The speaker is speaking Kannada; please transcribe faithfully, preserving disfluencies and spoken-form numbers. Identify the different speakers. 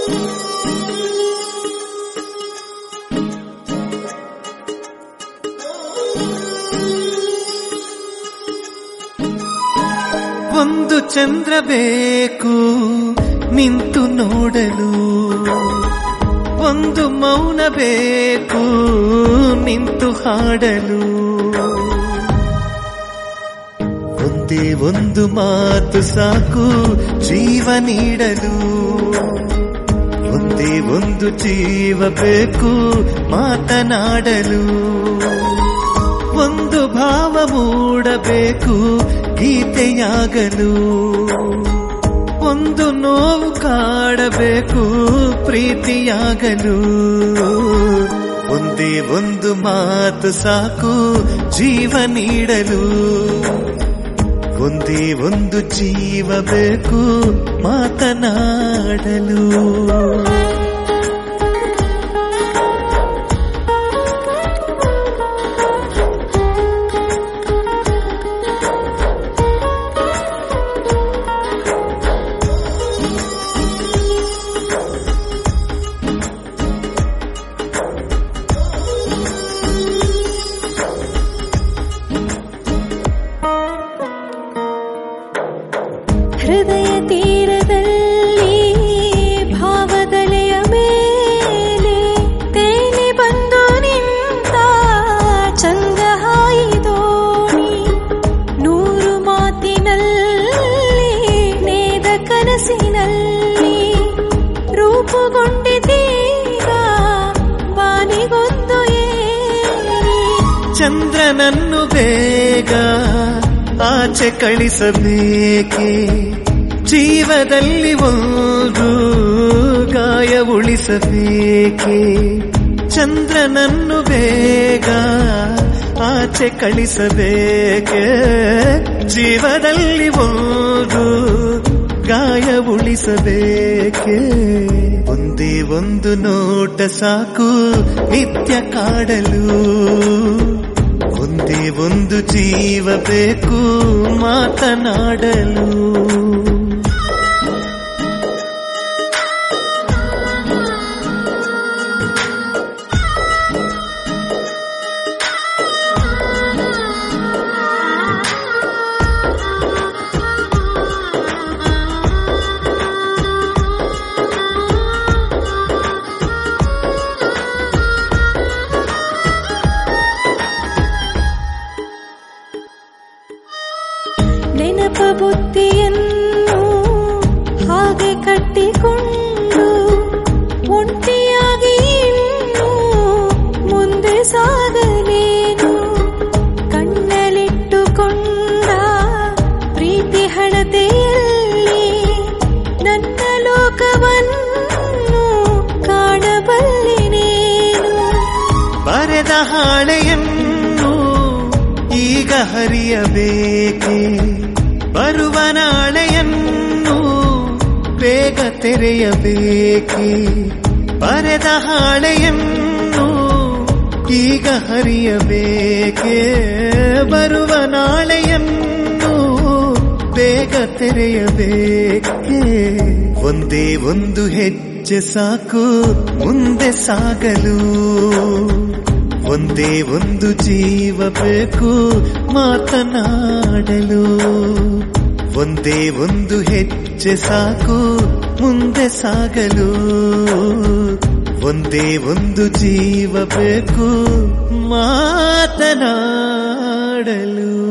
Speaker 1: ಒಂದು ಚಂದ್ರ ಬೇಕು ನಿಂತು ನೋಡಲು, ಒಂದು ಮೌನ ಬೇಕು ನಿಂತು ಹಾಡಲು, ಒಂದೇ ಒಂದು ಮಾತು ಸಾಕು ಜೀವ ನೀಡಲು, ಒಂದೇ ಒಂದು ಜೀವ ಬೇಕು ಮಾತನಾಡಲು, ಒಂದು ಭಾವ ಮೂಡಬೇಕು ಗೀತೆಯಾಗಲು, ಒಂದು ನೋವು ಕಾಡಬೇಕು ಪ್ರೀತಿಯಾಗಲು, ಒಂದೇ ಒಂದು ಮಾತು ಸಾಕು ಜೀವ ನೀಡಲು, ಒಂದೇ ಒಂದು ಜೀವ ಬೇಕು ಮಾತನಾಡಲು.
Speaker 2: ಹೃದಯ ತೀರದಲ್ಲಿ ಭಾವದಲೆಯ ಮೇಲೆ ತೇಲಿ ಬಂದು ನಿಂತ ಚಂದ್ರಹಾಯಿ ದೋಣಿ, ನೂರು ಮಾತಿನಲ್ಲಿ ನೇದ ಕನಸಿನಲ್ಲಿ ರೂಪುಗೊಂಡಿದ್ದೀಗ ಬಾನಿಗೊಂದು ಏರಿ.
Speaker 1: ಚಂದ್ರನನ್ನು ಬೇಗ ಆಚೆ ಕಳಿಸಬೇಕೆ, ಜೀವದಲ್ಲಿ ಒಂದು ಗಾಯ ಉಳಿಸಬೇಕೆ, ಚಂದ್ರನನ್ನು ಬೇಗ ಆಚೆ ಕಳಿಸಬೇಕೆ, ಜೀವದಲ್ಲಿ ಒಂದು ಗಾಯ ಉಳಿಸಬೇಕೆ, ಒಂದೇ ಒಂದು ನೋಟ ಸಾಕು ನಿತ್ಯ ಕಾಡಲು, ಒಂದೇ ಒಂದು ಜೀವ ಬೇಕು ಮಾತನಾಡಲು.
Speaker 2: ನೆನಪ ಬುದ್ಧಿಯನ್ನು ಹಾಗೆ ಕಟ್ಟಿಕೊಂಡು ಒಂಟಿಯಾಗಿ ಇನ್ನು ಮುಂದೆ ಸಾಗಲೇನು, ಕಣ್ಣಲ್ಲಿಟ್ಟುಕೊಂಡ ಪ್ರೀತಿ ಹಣತೆಯಲ್ಲಿ ನನ್ನ ಲೋಕವನ್ನು ಕಾಣಬಲ್ಲೆನೇನು.
Speaker 1: ಬರೆದ ಹಾಳೆಯನ್ನು ಈಗ ಹರಿಯಬೇಕೆ, ಬರುವ ನಾಳೆಯನ್ನು ಬೇಗ ತೆರೆಯಬೇಕೆ, ಬರೆದ ಹಾಳೆಯನ್ನು ಈಗ ಹರಿಯಬೇಕೆ, ಬರುವ ನಾಳೆಯನ್ನು ಬೇಗ ತೆರೆಯಬೇಕೆ, ಒಂದೇ ಒಂದು ಹೆಜ್ಜೆ ಸಾಕು ಮುಂದೆ ಸಾಗಲು, ಒಂದೇ ಒಂದು ಜೀವ ಬೇಕು ಮಾತನಾಡಲು, ಒಂದೇ ಒಂದು ಹೆಜ್ಜೆ ಸಾಕು ಮುಂದೆ ಸಾಗಲು, ಒಂದೇ ಒಂದು ಜೀವ ಬೇಕು ಮಾತನಾಡಲು.